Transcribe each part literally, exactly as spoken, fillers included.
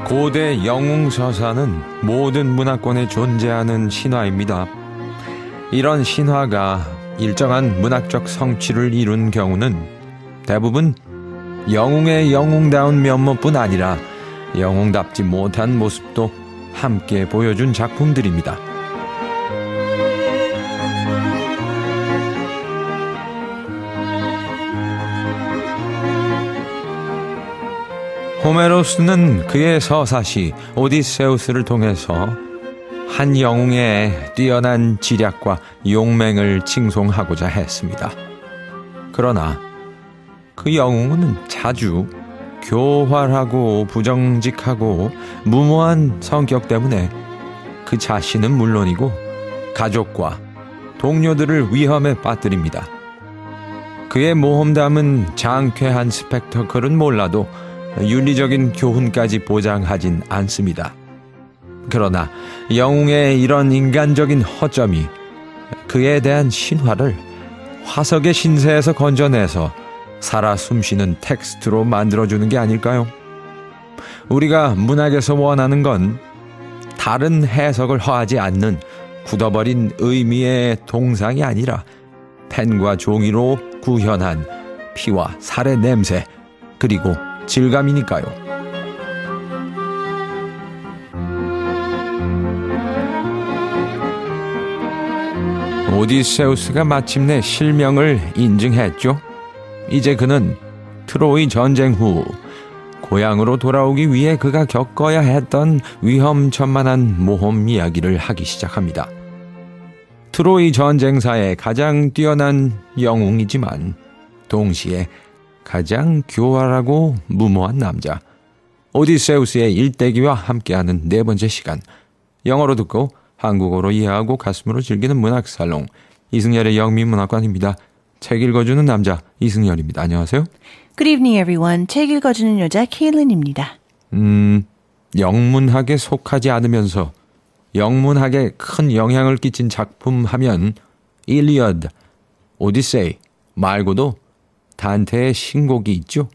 고대 영웅 서사는 모든 문화권에 존재하는 신화입니다. 이런 신화가 일정한 문학적 성취를 이룬 경우는 대부분 영웅의 영웅다운 면모뿐 아니라 영웅답지 못한 모습도 함께 보여준 작품들입니다. 호메로스는 그의 서사시 오디세우스를 통해서 한 영웅의 뛰어난 지략과 용맹을 칭송하고자 했습니다. 그러나 그 영웅은 자주 교활하고 부정직하고 무모한 성격 때문에 그 자신은 물론이고 가족과 동료들을 위험에 빠뜨립니다. 그의 모험담은 장쾌한 스펙터클은 몰라도 윤리적인 교훈까지 보장하진 않습니다. 그러나 영웅의 이런 인간적인 허점이 그에 대한 신화를 화석의 신세에서 건져내서 살아 숨쉬는 텍스트로 만들어주는 게 아닐까요? 우리가 문학에서 원하는 건 다른 해석을 허하지 않는 굳어버린 의미의 동상이 아니라 펜과 종이로 구현한 피와 살의 냄새 그리고 질감이니까요. 오디세우스가 마침내 실명을 인증했죠. 이제 그는 트로이 전쟁 후 고향으로 돌아오기 위해 그가 겪어야 했던 위험천만한 모험 이야기를 하기 시작합니다. 트로이 전쟁사의 가장 뛰어난 영웅이지만 동시에 가장 교활하고 무모한 남자 오디세우스의 일대기와 함께하는 네 번째 시간, 영어로 듣고 한국어로 이해하고 가슴으로 즐기는 문학살롱, 이승열의 영미문학관입니다. 책 읽어주는 남자 이승열입니다. 안녕하세요. Good evening, everyone. 책 읽어주는 여자 케일린입니다. 음, 영문학에 속하지 않으면서 영문학에 큰 영향을 끼친 작품 하면 일리어드, 오디세이 말고도 단테의 신곡이 있죠.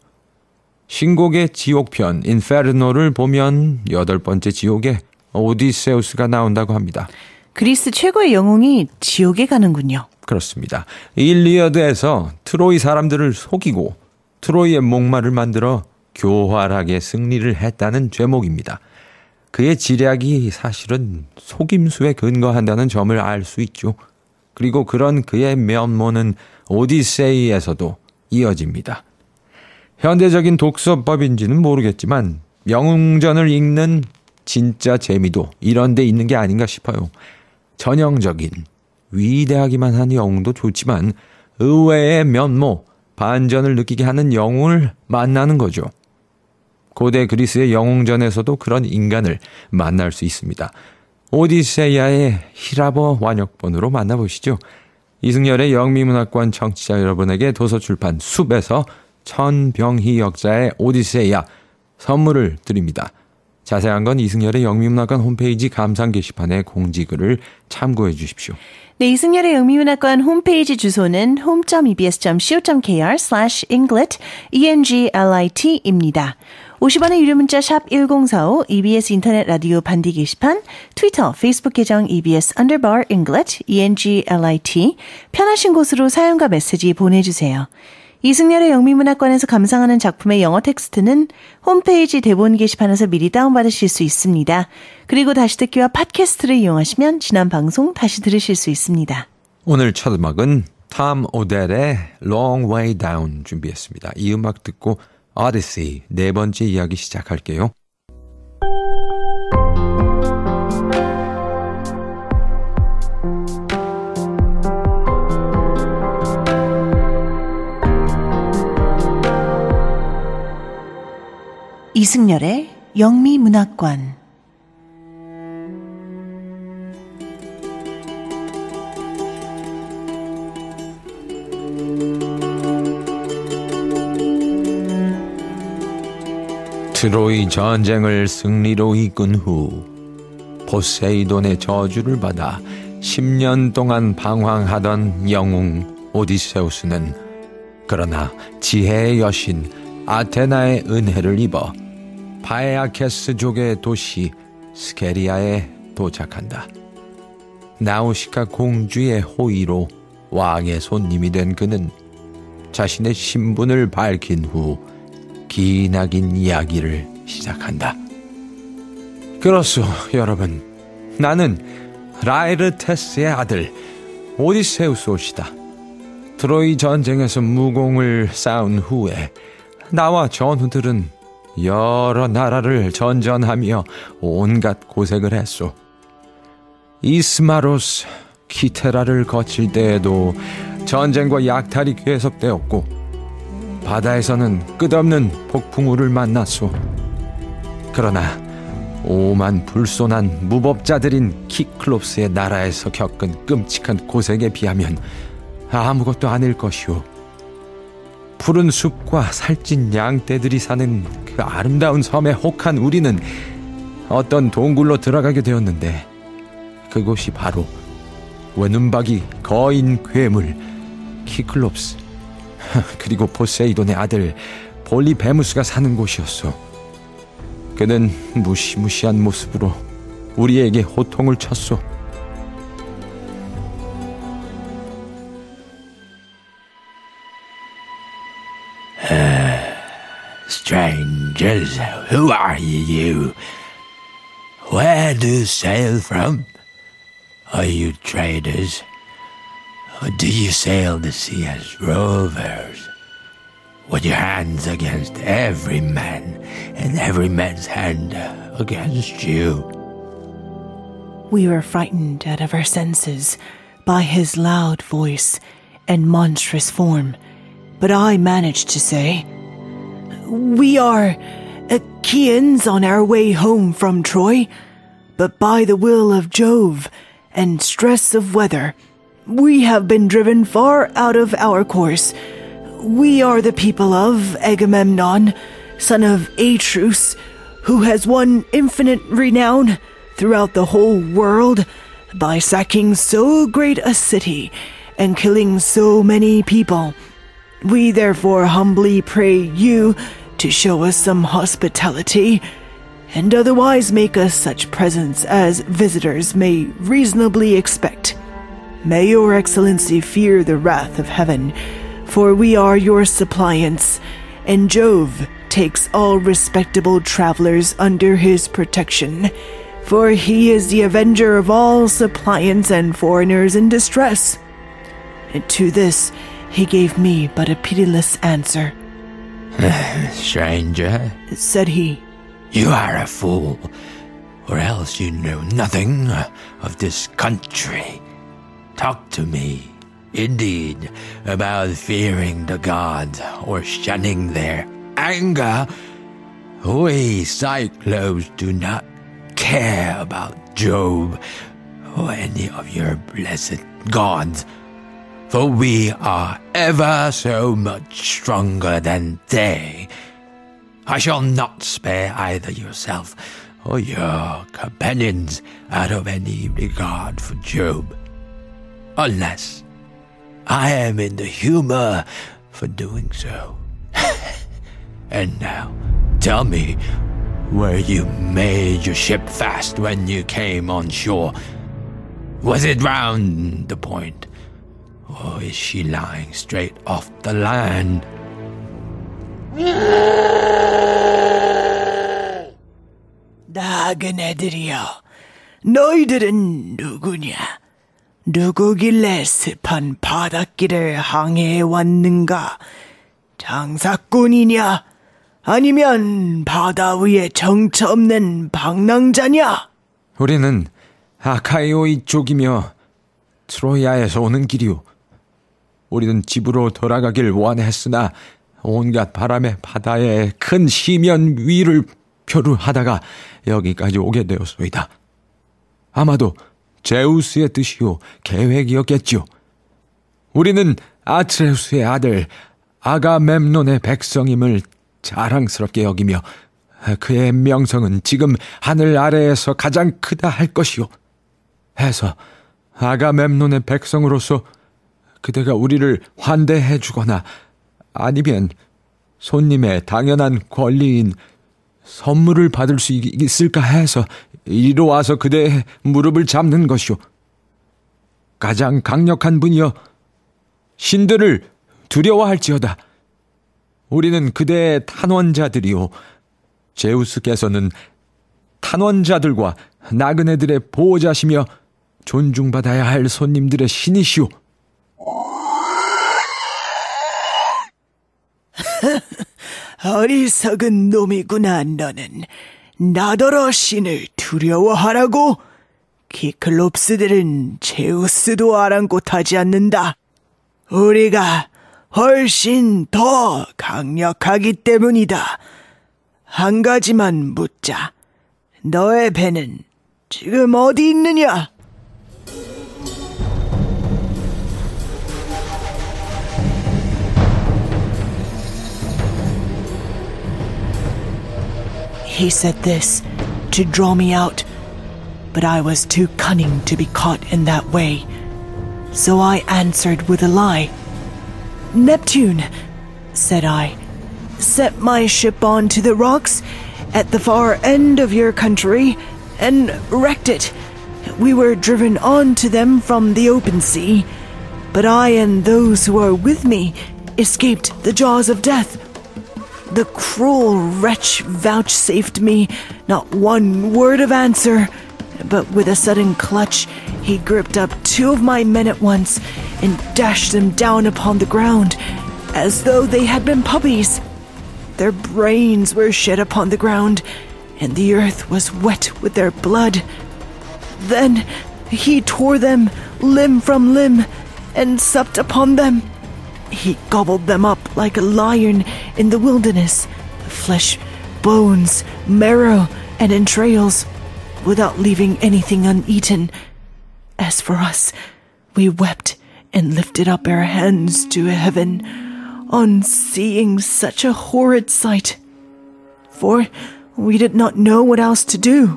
신곡의 지옥편 인페르노를 보면 여덟 번째 지옥에 오디세우스가 나온다고 합니다. 그리스 최고의 영웅이 지옥에 가는군요. 그렇습니다. 일리어드에서 트로이 사람들을 속이고 트로이의 목마를 만들어 교활하게 승리를 했다는 죄목입니다. 그의 지략이 사실은 속임수에 근거한다는 점을 알 수 있죠. 그리고 그런 그의 면모는 오디세이에서도 이어집니다. 현대적인 독서법인지는 모르겠지만 영웅전을 읽는 진짜 재미도 이런 데 있는 게 아닌가 싶어요. 전형적인 위대하기만 한 영웅도 좋지만 의외의 면모, 반전을 느끼게 하는 영웅을 만나는 거죠. 고대 그리스의 영웅전에서도 그런 인간을 만날 수 있습니다. 오디세이아의 히라버 완역본으로 만나보시죠. 이승열의 영미문학관 청취자 여러분에게 도서출판 숲에서 천병희 역자의 오디세이아 선물을 드립니다. 자세한 건 이승열의 영미문학관 홈페이지 감상 게시판의 공지글을 참고해 주십시오. 네, 이승열의 영미문학관 홈페이지 주소는 home.ebs.co.kr slash englit, E-N-G-L-I-T입니다. 오십 원의 유료 문자 샵 일공사오, 이비에스 인터넷 라디오 반디 게시판, 트위터, 페이스북 계정 이비에스 underbar englit, E-N-G-L-I-T, 편하신 곳으로 사연과 메시지 보내주세요. 이승열의 영미문학관에서 감상하는 작품의 영어 텍스트는 홈페이지 대본 게시판에서 미리 다운받으실 수 있습니다. 그리고 다시 듣기와 팟캐스트를 이용하시면 지난 방송 다시 들으실 수 있습니다. 오늘 첫 음악은 톰 오델의 Long Way Down 준비했습니다. 이 음악 듣고 오디세이 네 번째 이야기 시작할게요. 이승열의 영미문학관. 트로이 전쟁을 승리로 이끈 후 포세이돈의 저주를 받아 십 년 동안 방황하던 영웅 오디세우스는 그러나 지혜의 여신 아테나의 은혜를 입어 바에아케스족의 도시 스케리아에 도착한다. 나우시카 공주의 호의로 왕의 손님이 된 그는 자신의 신분을 밝힌 후 기나긴 이야기를 시작한다. 그렇소, 여러분. 나는 라에르테스의 아들 오디세우스 옷이다. 트로이 전쟁에서 무공을 쌓은 후에 나와 전우들은 여러 나라를 전전하며 온갖 고생을 했소. 이스마로스, 키테라를 거칠 때에도 전쟁과 약탈이 계속되었고 바다에서는 끝없는 폭풍우를 만났소. 그러나 오만 불손한 무법자들인 키클롭스의 나라에서 겪은 끔찍한 고생에 비하면 아무것도 아닐 것이오. 푸른 숲과 살찐 양떼들이 사는 그 아름다운 섬에 혹한 우리는 어떤 동굴로 들어가게 되었는데 그곳이 바로 외눈박이 거인 괴물 키클롭스 그리고 포세이돈의 아들 볼리베무스가 사는 곳이었어. 그는 무시무시한 모습으로 우리에게 호통을 쳤소. Strangers, who are you? Where do you sail from? Are you traders? Or do you sail the sea as rovers? With your hands against every man, and every man's hand against you. We were frightened out of our senses by his loud voice and monstrous form, but I managed to say, "We are Achaeans on our way home from Troy, but by the will of Jove and stress of weather, we have been driven far out of our course. We are the people of Agamemnon, son of Atreus, who has won infinite renown throughout the whole world by sacking so great a city and killing so many people. We therefore humbly pray you to show us some hospitality, and otherwise make us such presents as visitors may reasonably expect. May your excellency fear the wrath of heaven, for we are your suppliants, and Jove takes all respectable travelers under his protection, for he is the avenger of all suppliants and foreigners in distress." And to this he gave me but a pitiless answer. "Stranger," said he, "you are a fool, or else you know nothing of this country. Talk to me, indeed, about fearing the gods or shunning their anger. We Cyclopes do not care about Jove or any of your blessed gods, for we are ever so much stronger than they. I shall not spare either yourself or your companions out of any regard for Jove, unless I am in the humor for doing so. And now, tell me where you made your ship fast when you came on shore. Was it round the point? Or is she lying straight off the land?" "나그네 애들이여, 너희들은 누구냐? 누구길래 습한 바닷길을 항해해 왔는가? 장사꾼이냐? 아니면 바다 위에 정처 없는 방랑자냐?" 우리는 아카이오이 쪽이며 트로이아에서 오는 길이오. 우리는 집으로 돌아가길 원했으나 온갖 바람의 바다에 큰 시면 위를 표류하다가 여기까지 오게 되었소이다. 아마도 제우스의 뜻이요 계획이었겠지요. 우리는 아트레우스의 아들 아가멤논의 백성임을 자랑스럽게 여기며 그의 명성은 지금 하늘 아래에서 가장 크다 할 것이요. 해서 아가멤논의 백성으로서 그대가 우리를 환대해 주거나 아니면 손님의 당연한 권리인 선물을 받을 수 있을까 해서 이리로 와서 그대의 무릎을 잡는 것이오. 가장 강력한 분이여, 신들을 두려워할지어다. 우리는 그대의 탄원자들이오. 제우스께서는 탄원자들과 나그네들의 보호자시며 존중받아야 할 손님들의 신이시오. 어리석은 놈이구나. 너는 나더러 신을 두려워하라고? 키클롭스들은 제우스도 아랑곳하지 않는다. 우리가 훨씬 더 강력하기 때문이다. 한 가지만 묻자. 너의 배는 지금 어디 있느냐? He said this to draw me out, but I was too cunning to be caught in that way. So I answered with a lie. Neptune, said I, set my ship onto the rocks at the far end of your country and wrecked it. We were driven onto them from the open sea, but I and those who are with me escaped the jaws of death. The cruel wretch vouchsafed me not one word of answer, but with a sudden clutch he gripped up two of my men at once and dashed them down upon the ground as though they had been puppies. Their brains were shed upon the ground, and the earth was wet with their blood. Then he tore them limb from limb and supped upon them. He gobbled them up like a lion in the wilderness, flesh, bones, marrow, and entrails, without leaving anything uneaten. As for us, we wept and lifted up our hands to heaven on seeing such a horrid sight, for we did not know what else to do.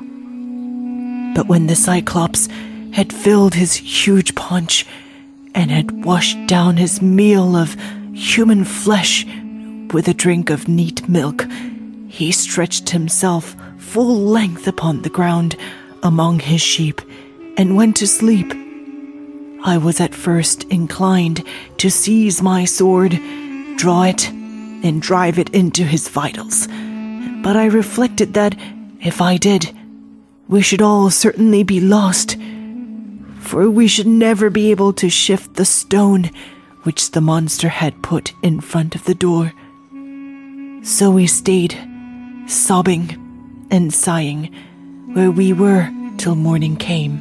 But when the Cyclops had filled his huge paunch and had washed down his meal of human flesh with a drink of neat milk, he stretched himself full length upon the ground among his sheep and went to sleep. I was at first inclined to seize my sword, draw it, and drive it into his vitals, but I reflected that if I did, we should all certainly be lost, for we should never be able to shift the stone which the monster had put in front of the door. So we stayed, sobbing and sighing, where we were till morning came.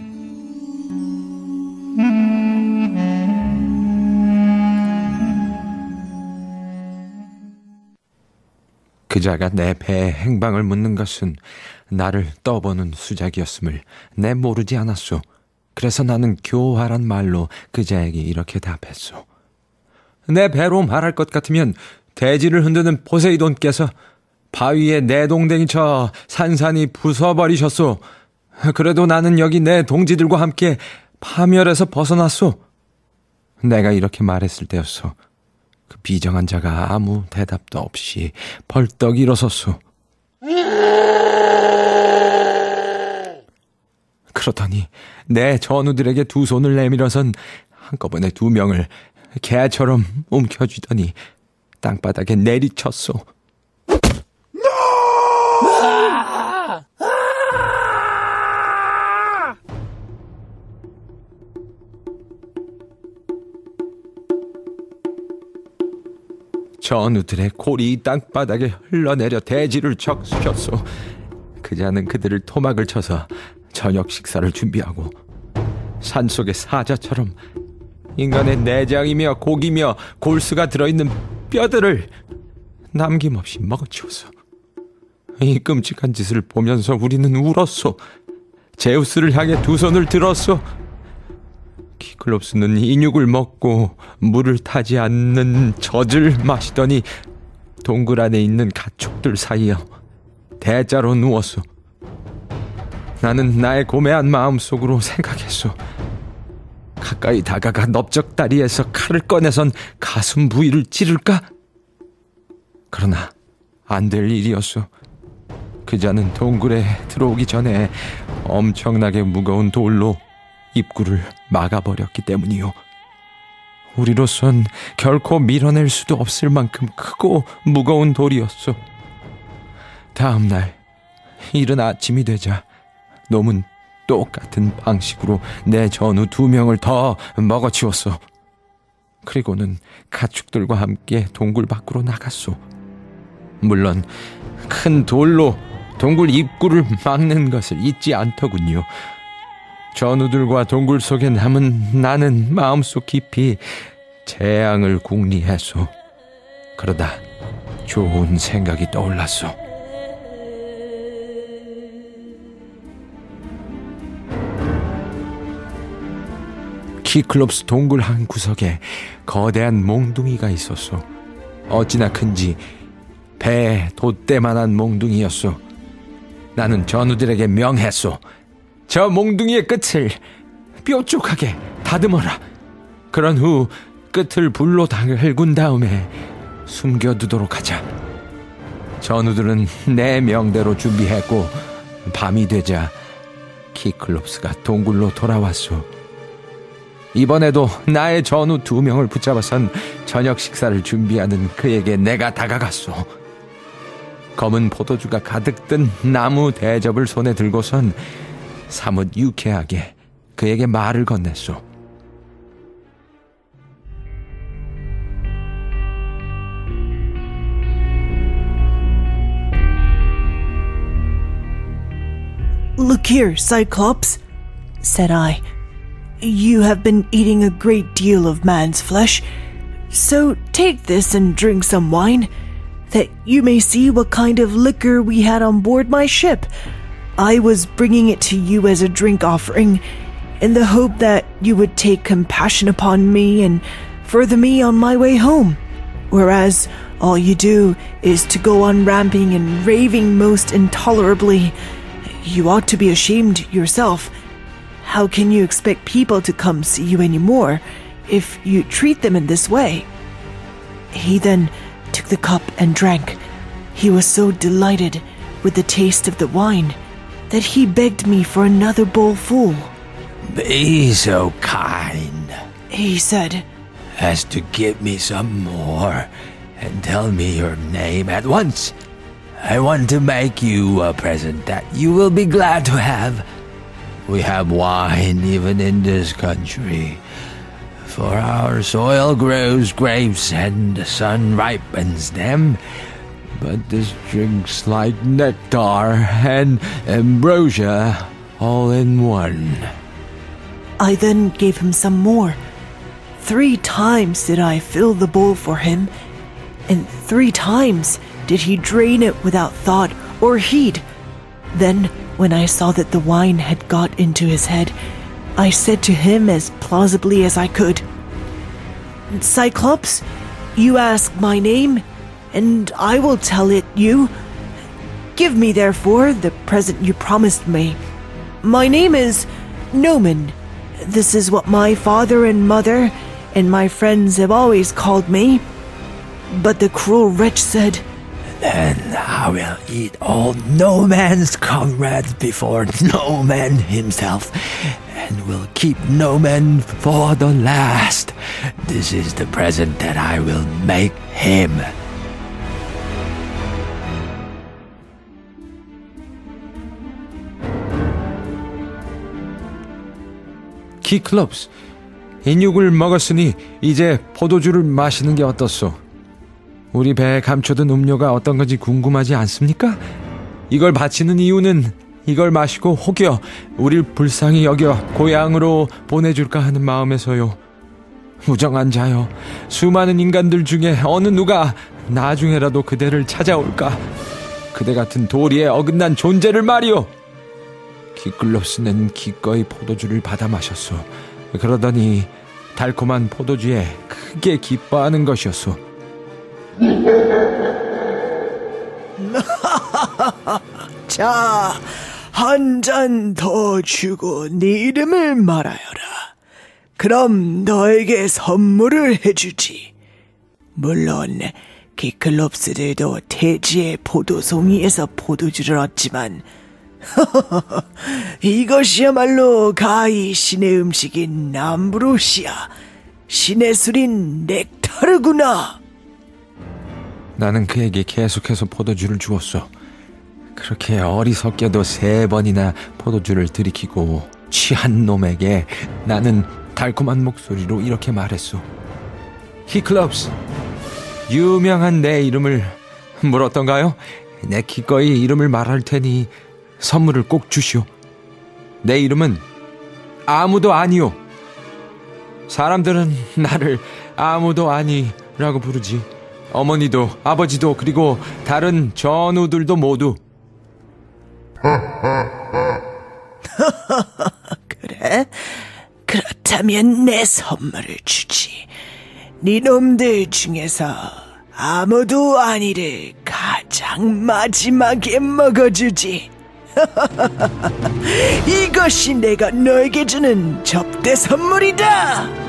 그자가 내 배의 행방을 묻는 것은 나를 떠보는 수작이었음을 내 모르지 않았소. 그래서 나는 교활한 말로 그자에게 이렇게 답했소. 내 배로 말할 것 같으면 대지를 흔드는 포세이돈께서 바위에 내 동댕이 쳐 산산이 부숴버리셨소. 그래도 나는 여기 내 동지들과 함께 파멸에서 벗어났소. 내가 이렇게 말했을 때였소. 그 비정한 자가 아무 대답도 없이 벌떡 일어섰소. 그러더니 내 전우들에게 두 손을 내밀어선 한꺼번에 두 명을 개처럼 움켜쥐더니 땅바닥에 내리쳤소. 전우들의 골이 땅바닥에 흘러내려 대지를 적시켰소. 그자는 그들을 토막을 쳐서 저녁 식사를 준비하고 산속의 사자처럼 인간의 내장이며 고기며 골수가 들어있는 뼈들을 남김없이 먹어치웠어. 이 끔찍한 짓을 보면서 우리는 울었소. 제우스를 향해 두 손을 들었소. 키클롭스는 인육을 먹고 물을 타지 않는 젖을 마시더니 동굴 안에 있는 가축들 사이에 대자로 누웠소. 나는 나의 고매한 마음속으로 생각했소. 가까이 다가가 넓적다리에서 칼을 꺼내선 가슴 부위를 찌를까? 그러나 안 될 일이었소. 그자는 동굴에 들어오기 전에 엄청나게 무거운 돌로 입구를 막아버렸기 때문이요. 우리로선 결코 밀어낼 수도 없을 만큼 크고 무거운 돌이었소. 다음 날 이른 아침이 되자 놈은 똑같은 방식으로 내 전우 두 명을 더 먹어치웠어. 그리고는 가축들과 함께 동굴 밖으로 나갔소. 물론 큰 돌로 동굴 입구를 막는 것을 잊지 않더군요. 전우들과 동굴 속에 남은 나는 마음속 깊이 재앙을 궁리했소. 그러다 좋은 생각이 떠올랐소. 키클롭스 동굴 한 구석에 거대한 몽둥이가 있었소. 어찌나 큰지 배에 돛대만한 몽둥이였소. 나는 전우들에게 명했소. 저 몽둥이의 끝을 뾰족하게 다듬어라. 그런 후 끝을 불로 달군 다음에 숨겨두도록 하자. 전우들은 내 명대로 준비했고 밤이 되자 키클롭스가 동굴로 돌아왔소. 이번에도 나의 전우 두 명을 붙잡아선 저녁 식사를 준비하는 그에게 내가 다가갔소. 검은 포도주가 가득 든 나무 대접을 손에 들고선 사뭇 유쾌하게 그에게 말을 건넸소. Look here, Cyclops, said I. You have been eating a great deal of man's flesh, so take this and drink some wine, that you may see what kind of liquor we had on board my ship. I was bringing it to you as a drink offering, in the hope that you would take compassion upon me and further me on my way home, whereas all you do is to go on ramping and raving most intolerably. You ought to be ashamed yourself. How can you expect people to come see you anymore if you treat them in this way? He then took the cup and drank. He was so delighted with the taste of the wine that he begged me for another bowl full. Be so kind, He said, as to give me some more and tell me your name at once. I want to make you a present that you will be glad to have. We have wine even in this country, for our soil grows grapes and the sun ripens them, but this drink's like nectar and ambrosia all in one. I then gave him some more. Three times did I fill the bowl for him, and three times did he drain it without thought or heed. Then, when I saw that the wine had got into his head, I said to him as plausibly as I could, Cyclops, you ask my name, and I will tell it you. Give me, therefore, the present you promised me. My name is Nomen. This is what my father and mother and my friends have always called me. But the cruel wretch said, Then I will eat all no man's comrades before no man himself, and will keep no man for the last. This is the present that I will make him. 키클롭스, 인육을 먹었으니 이제 포도주를 마시는 게 어떻소? 우리 배에 감춰둔 음료가 어떤 건지 궁금하지 않습니까? 이걸 바치는 이유는 이걸 마시고 혹여 우릴 불쌍히 여겨 고향으로 보내줄까 하는 마음에서요. 무정한 자여, 수많은 인간들 중에 어느 누가 나중에라도 그대를 찾아올까? 그대 같은 도리에 어긋난 존재를 말이오. 키클롭스는 기꺼이 포도주를 받아 마셨소. 그러더니 달콤한 포도주에 크게 기뻐하는 것이었소. 자, 한 잔 더 주고 네 이름을 말하여라. 그럼 너에게 선물을 해주지. 물론 키클롭스들도 대지의 포도송이에서 포도주를 얻지만 이것이야말로 가히 신의 음식인 암브로시아, 신의 술인 넥타르구나. 나는 그에게 계속해서 포도주를 주었어. 그렇게 어리석게도 세 번이나 포도주를 들이키고 취한 놈에게 나는 달콤한 목소리로 이렇게 말했소. 키클럽스, 유명한 내 이름을 물었던가요? 내 기꺼이 이름을 말할 테니 선물을 꼭 주시오. 내 이름은 아무도 아니오. 사람들은 나를 아무도 아니라고 부르지. 어머니도 아버지도 그리고 다른 전우들도 모두. 그래? 그렇다면 내 선물을 주지. 네 놈들 중에서 아무도 아니를 가장 마지막에 먹어주지. 이것이 내가 너에게 주는 접대 선물이다.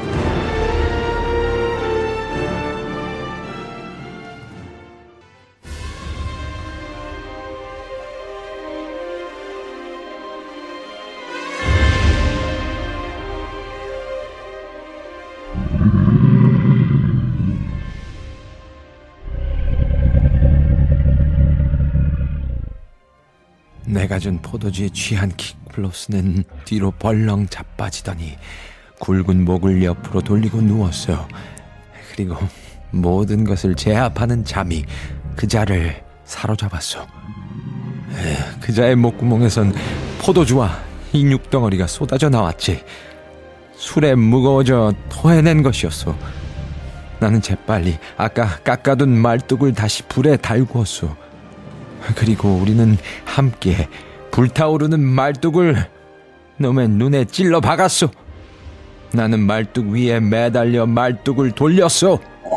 내가 준 포도주에 취한 키클롭스는 뒤로 벌렁 자빠지더니 굵은 목을 옆으로 돌리고 누웠어. 그리고 모든 것을 제압하는 잠이 그자를 사로잡았어. 그자의 목구멍에선 포도주와 인육덩어리가 쏟아져 나왔지. 술에 무거워져 토해낸 것이었어. 나는 재빨리 아까 깎아둔 말뚝을 다시 불에 달구었어. 그리고 우리는 함께 불타오르는 말뚝을 놈의 눈에 찔러 박았소. 나는 말뚝 위에 매달려 말뚝을 돌렸소.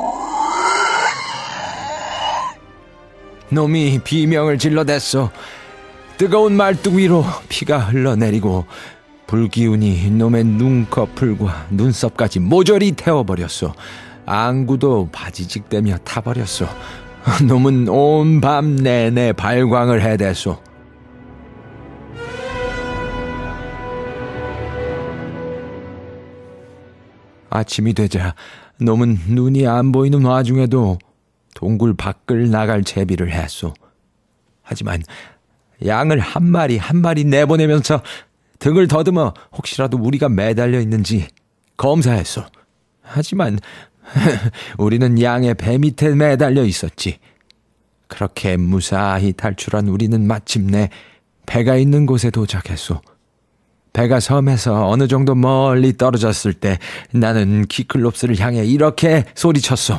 놈이 비명을 질러댔소. 뜨거운 말뚝 위로 피가 흘러내리고 불기운이 놈의 눈꺼풀과 눈썹까지 모조리 태워버렸소. 안구도 바지직대며 타버렸소. 놈은 온 밤 내내 발광을 해댔소. 아침이 되자 놈은 눈이 안 보이는 와중에도 동굴 밖을 나갈 제비를 했소. 하지만 양을 한 마리 한 마리 내보내면서 등을 더듬어 혹시라도 우리가 매달려 있는지 검사했소. 하지만 우리는 양의 배 밑에 매달려 있었지. 그렇게 무사히 탈출한 우리는 마침내 배가 있는 곳에 도착했소. 배가 섬에서 어느 정도 멀리 떨어졌을 때 나는 키클롭스를 향해 이렇게 소리쳤소.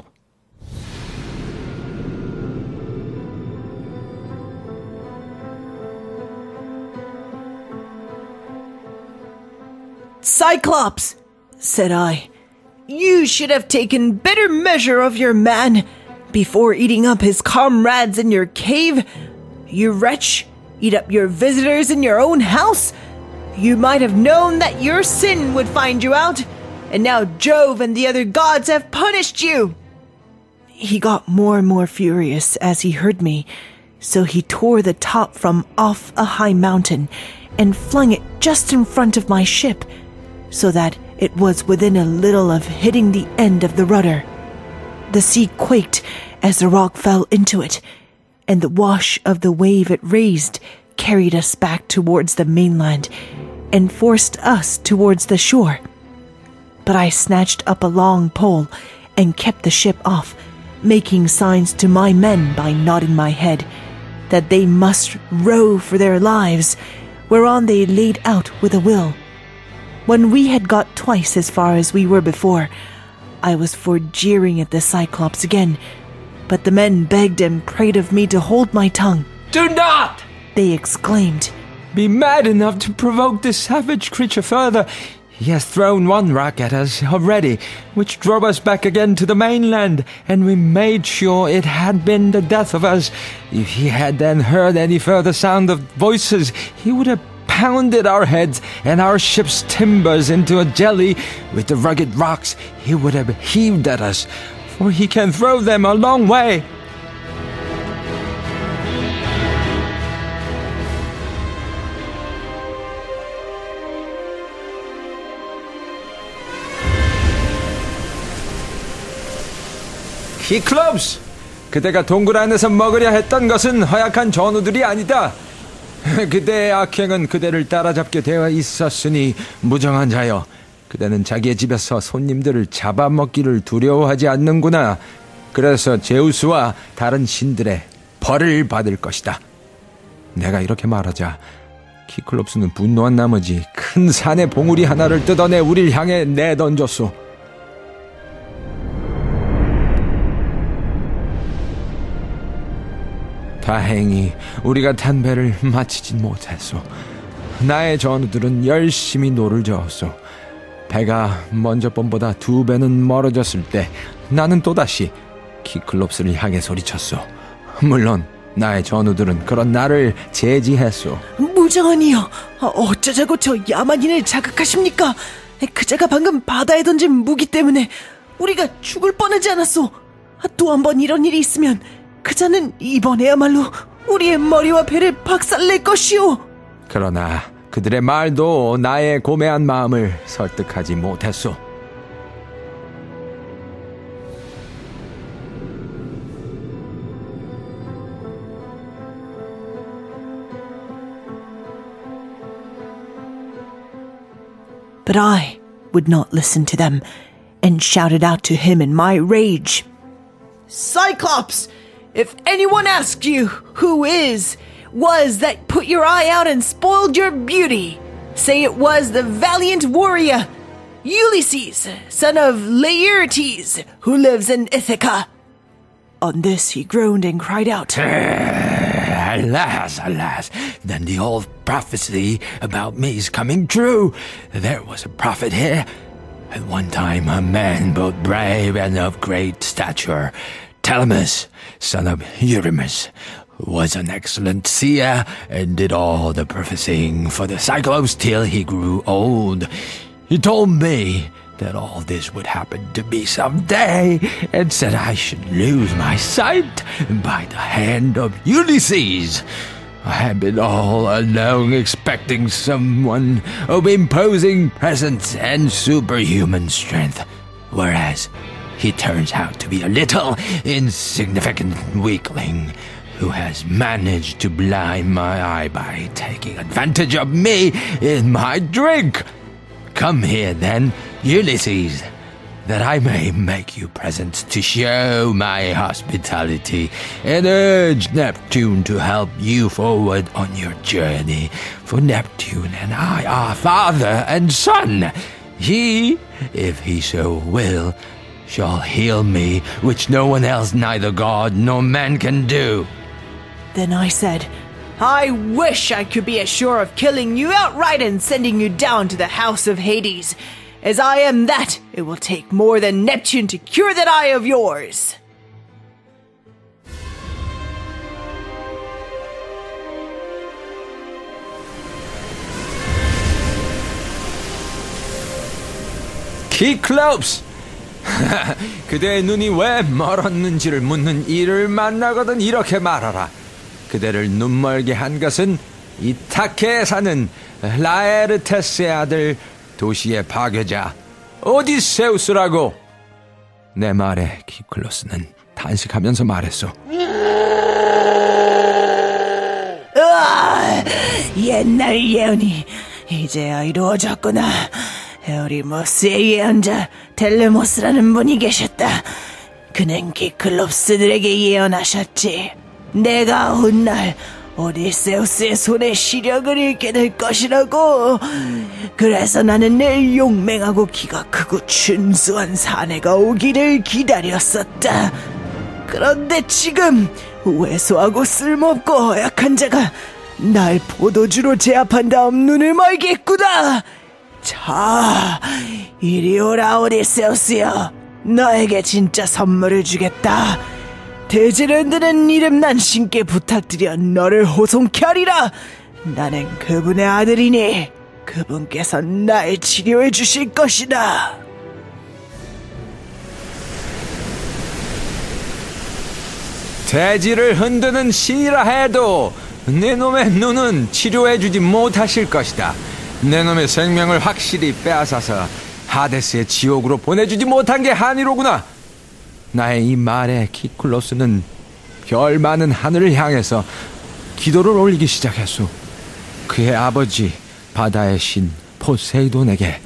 Cyclops, said I, you should have taken better measure of your man before eating up his comrades in your cave. You wretch, eat up your visitors in your own house. You might have known that your sin would find you out, and now Jove and the other gods have punished you. He got more and more furious as he heard me, so he tore the top from off a high mountain and flung it just in front of my ship, so that it was within a little of hitting the end of the rudder. The sea quaked as the rock fell into it, and the wash of the wave it raised carried us back towards the mainland and forced us towards the shore. But I snatched up a long pole and kept the ship off, making signs to my men by nodding my head that they must row for their lives, whereon they laid out with a will. When we had got twice as far as we were before, I was for jeering at the Cyclops again, but the men begged and prayed of me to hold my tongue. Do not! They exclaimed. Be mad enough to provoke this savage creature further. He has thrown one rock at us already, which drove us back again to the mainland, and we made sure it had been the death of us. If he had then heard any further sound of voices, he would have pounded our heads and our ship's timbers into a jelly. With the rugged rocks, he would have heaved at us, for he can throw them a long way. 키클롭스! 그대가 동굴 안에서 먹으려 했던 것은 허약한 전우들이 아니다. 그대의 악행은 그대를 따라잡게 되어 있었으니 무정한 자여, 그대는 자기의 집에서 손님들을 잡아먹기를 두려워하지 않는구나. 그래서 제우스와 다른 신들의 벌을 받을 것이다. 내가 이렇게 말하자 키클롭스는 분노한 나머지 큰 산의 봉우리 하나를 뜯어내 우릴 향해 내던졌소. 다행히 우리가 탄 배를 마치진 못했소. 나의 전우들은 열심히 노를 저었소. 배가 먼저 번보다 두 배는 멀어졌을 때 나는 또다시 키클롭스를 향해 소리쳤소. 물론 나의 전우들은 그런 나를 제지했소. 무정하니요, 어쩌자고 저 야만인을 자극하십니까? 그자가 방금 바다에 던진 무기 때문에 우리가 죽을 뻔하지 않았소. 또 한 번 이런 일이 있으면 그자는 이번에야말로 우리의 머리와 배를 박살낼 것이오. 그러나 그들의 말도 나의 고매한 마음을 설득하지 못했소. But I would not listen to them and shouted out to him in my rage. Cyclops! If anyone asks you who is, was that put your eye out and spoiled your beauty, say it was the valiant warrior, Ulysses, son of Laertes, who lives in Ithaca. On this he groaned and cried out, Alas, alas, then the old prophecy about me is coming true. There was a prophet here. At one time, a man both brave and of great stature, Telemus, son of Eurymus, was an excellent seer and did all the prophesying for the Cyclops till he grew old. He told me that all this would happen to me someday, and said I should lose my sight by the hand of Ulysses. I have been all along expecting someone of imposing presence and superhuman strength, whereas he turns out to be a little insignificant weakling who has managed to blind my eye by taking advantage of me in my drink. Come here then, Ulysses, that I may make you presents to show my hospitality and urge Neptune to help you forward on your journey. For Neptune and I are father and son. He, if he so will, shall heal me, which no one else, neither God nor man, can do. Then I said, I wish I could be as sure of killing you outright and sending you down to the house of Hades. As I am that, it will take more than Neptune to cure that eye of yours. 키클롭스! 그대의 눈이 왜 멀었는지를 묻는 이를 만나거든 이렇게 말하라. 그대를 눈멀게 한 것은 이타케에 사는 라에르테스의 아들 도시의 파괴자 오디세우스라고. 내 말에 키클로스는 탄식하면서 말했소. 으아, 옛날 예언이 이제야 이루어졌구나. 에오리모스의 예언자 텔레모스라는 분이 계셨다. 그는 키클롭스들에게 예언하셨지. 내가 훗날 오디세우스의 손에 시력을 잃게 될 것이라고. 그래서 나는 내일 용맹하고 키가 크고 준수한 사내가 오기를 기다렸었다. 그런데 지금 왜소하고 쓸모없고 허약한 자가 날 포도주로 제압한 다음 눈을 멀게 했구나. 자, 이리 오라 오디세우스여. 너에게 진짜 선물을 주겠다. 대지랜드는 이름난 신께 부탁드려 너를 호송케 하리라. 나는 그분의 아들이니 그분께서 날 치료해 주실 것이다. 대지를 흔드는 신이라 해도 내 놈의 눈은 치료해주지 못하실 것이다. 내 놈의 생명을 확실히 빼앗아서 하데스의 지옥으로 보내주지 못한 게 한이로구나. 나의 이 말에 키클로스는 별 많은 하늘을 향해서 기도를 올리기 시작했소. 그의 아버지 바다의 신 포세이돈에게.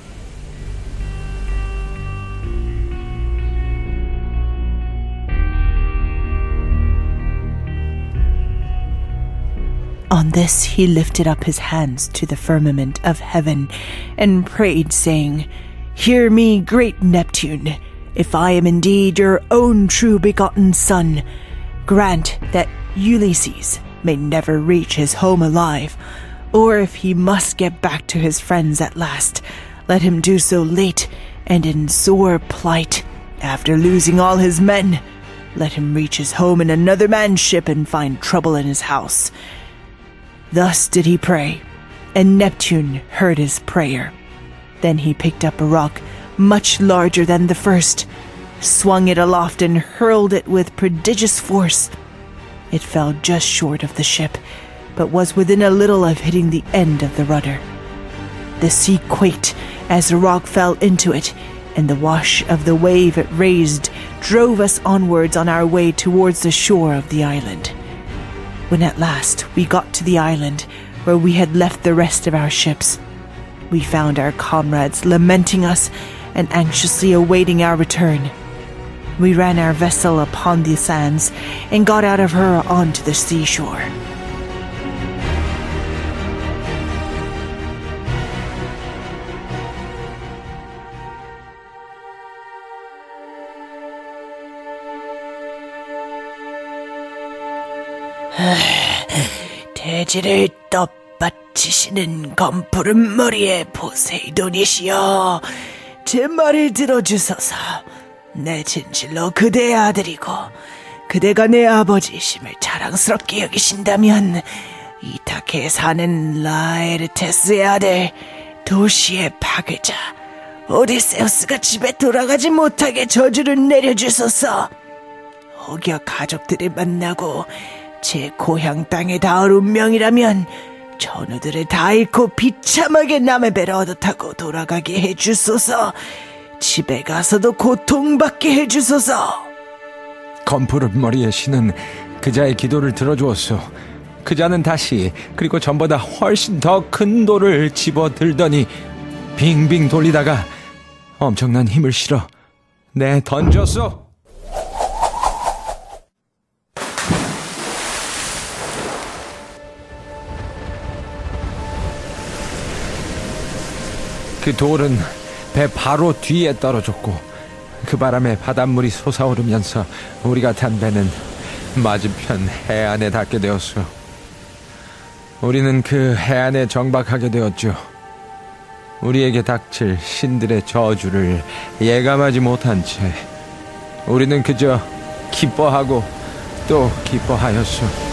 On this he lifted up his hands to the firmament of heaven and prayed, saying, Hear me, great Neptune, if I am indeed your own true begotten son. Grant that Ulysses may never reach his home alive, or if he must get back to his friends at last, let him do so late and in sore plight. After losing all his men, let him reach his home in another man's ship and find trouble in his house. Thus did he pray, and Neptune heard his prayer. Then he picked up a rock much larger than the first, swung it aloft and hurled it with prodigious force. It fell just short of the ship, but was within a little of hitting the end of the rudder. The sea quaked as the rock fell into it, and the wash of the wave it raised drove us onwards on our way towards the shore of the island. When at last we got to the island where we had left the rest of our ships, we found our comrades lamenting us and anxiously awaiting our return. We ran our vessel upon the sands and got out of her onto the seashore. 대지를 떡받치시는 검푸른 머리의 포세이돈이시여, 제 말을 들어주소서. 내 진실로 그대의 아들이고 그대가 내 아버지이심을 자랑스럽게 여기신다면 이타케에 사는 라에르테스의 아들 도시의 파괴자 오디세우스가 집에 돌아가지 못하게 저주를 내려주소서. 혹여 가족들을 만나고 제 고향 땅에 닿을 운명이라면 전우들을 다 잃고 비참하게 남의 배를 얻어 타고 돌아가게 해주소서. 집에 가서도 고통받게 해주소서. 검푸른 머리의 신은 그자의 기도를 들어주었소. 그자는 다시 그리고 전보다 훨씬 더 큰 돌을 집어들더니 빙빙 돌리다가 엄청난 힘을 실어 내 던졌소. 그 돌은 배 바로 뒤에 떨어졌고 그 바람에 바닷물이 솟아오르면서 우리가 탄 배는 맞은편 해안에 닿게 되었소. 우리는 그 해안에 정박하게 되었죠. 우리에게 닥칠 신들의 저주를 예감하지 못한 채 우리는 그저 기뻐하고 또 기뻐하였소.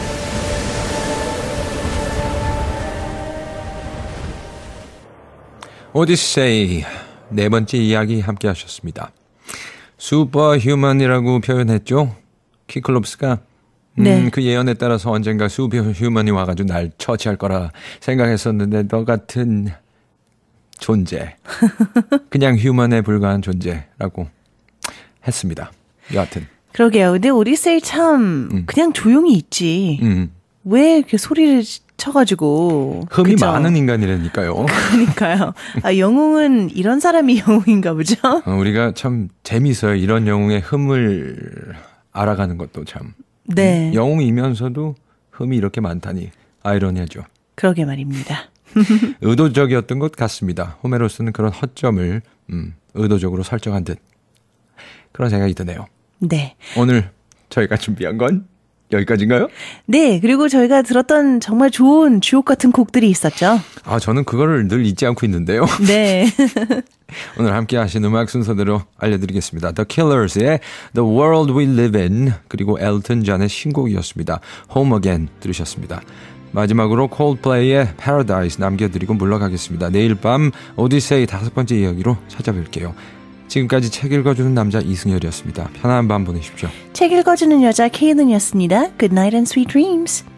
오디세이 네 번째 이야기 함께 하셨습니다. 슈퍼휴먼이라고 표현했죠. 키클롭스가 음, 네. 그 예언에 따라서 언젠가 슈퍼휴먼이 와가지고 날 처치할 거라 생각했었는데 너 같은 존재, 그냥 휴먼에 불과한 존재라고 했습니다. 여하튼 그러게요. 근데 오디세이 참 음. 그냥 조용히 있지. 음. 왜 이렇게 소리를 쳐가지고. 흠이 그죠? 많은 인간이라니까요. 그러니까요. 아, 영웅은 이런 사람이 영웅인가 보죠? 어, 우리가 참 재미있어요. 이런 영웅의 흠을 알아가는 것도 참. 네. 영웅이면서도 흠이 이렇게 많다니 아이러니하죠. 그러게 말입니다. 의도적이었던 것 같습니다. 호메로스는 그런 허점을 음, 의도적으로 설정한 듯 그런 생각이 드네요. 네. 오늘 저희가 준비한 건 여기까지인가요? 네. 그리고 저희가 들었던 정말 좋은 주옥 같은 곡들이 있었죠. 아, 저는 그거를 늘 잊지 않고 있는데요. 네. 오늘 함께 하신 음악 순서대로 알려드리겠습니다. The Killers의 The World We Live In, 그리고 엘튼 존의 신곡이었습니다. Home Again 들으셨습니다. 마지막으로 콜드플레이의 Paradise 남겨드리고 물러가겠습니다. 내일 밤 오디세이 다섯 번째 이야기로 찾아뵐게요. 지금까지 책 읽어주는 남자 이승열이었습니다. 편안한 밤 보내십시오. 책 읽어주는 여자 케이든이었습니다. Good night and sweet dreams.